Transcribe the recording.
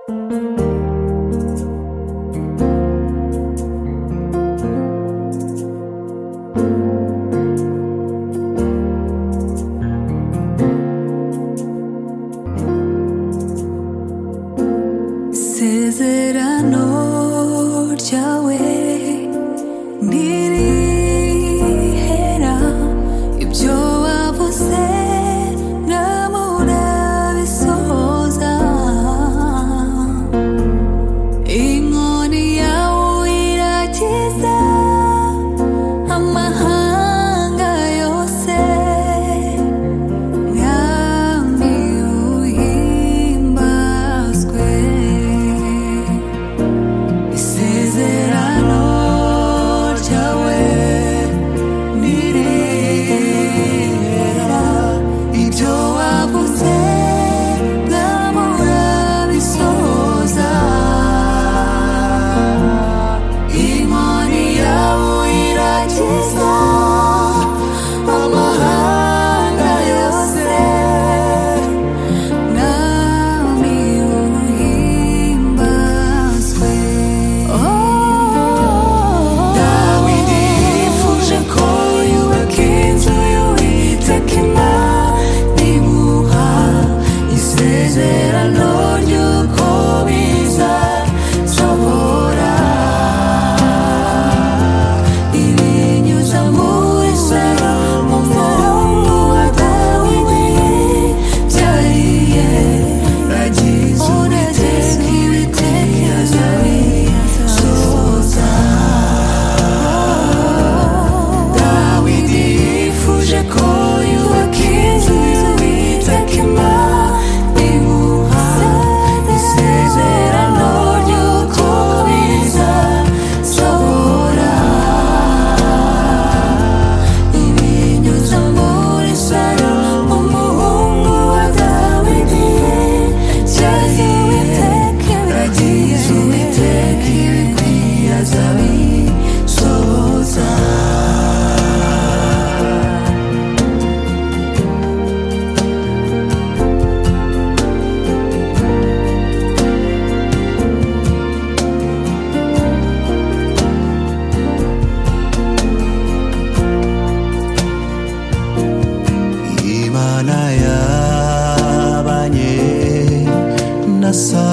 Isezerano ryawe ntirihera, ibyo wavuze murabisohoza. Inkoni yawe irakiza amahanga yose, mwami uhimbazwe. Isezerano ryawe ntirihera, ibyo wavuze murabisohoza. Inkoni yawe irakiza amahanga yose, mwami uhimbazwe. Dawidi yifuje ko yubaka inzu y'Uwiteka, Imana imuha isezerano ry'uko bizasohora. Ibinyuza muri Salomo umuhungu wa Dawidi, byariye ragize Uwiteka, Uwiteka azabisohoza. Dawidi yifuje ko yubaka inzu y'Uwiteka, Imana imuha isezerano ry'uko bizasohora. Ibinyuza muri Salomo umuhungu wa Dawidi, ragize Uwiteka ibikwiye azabisohoza. Imana yabanye na Salomo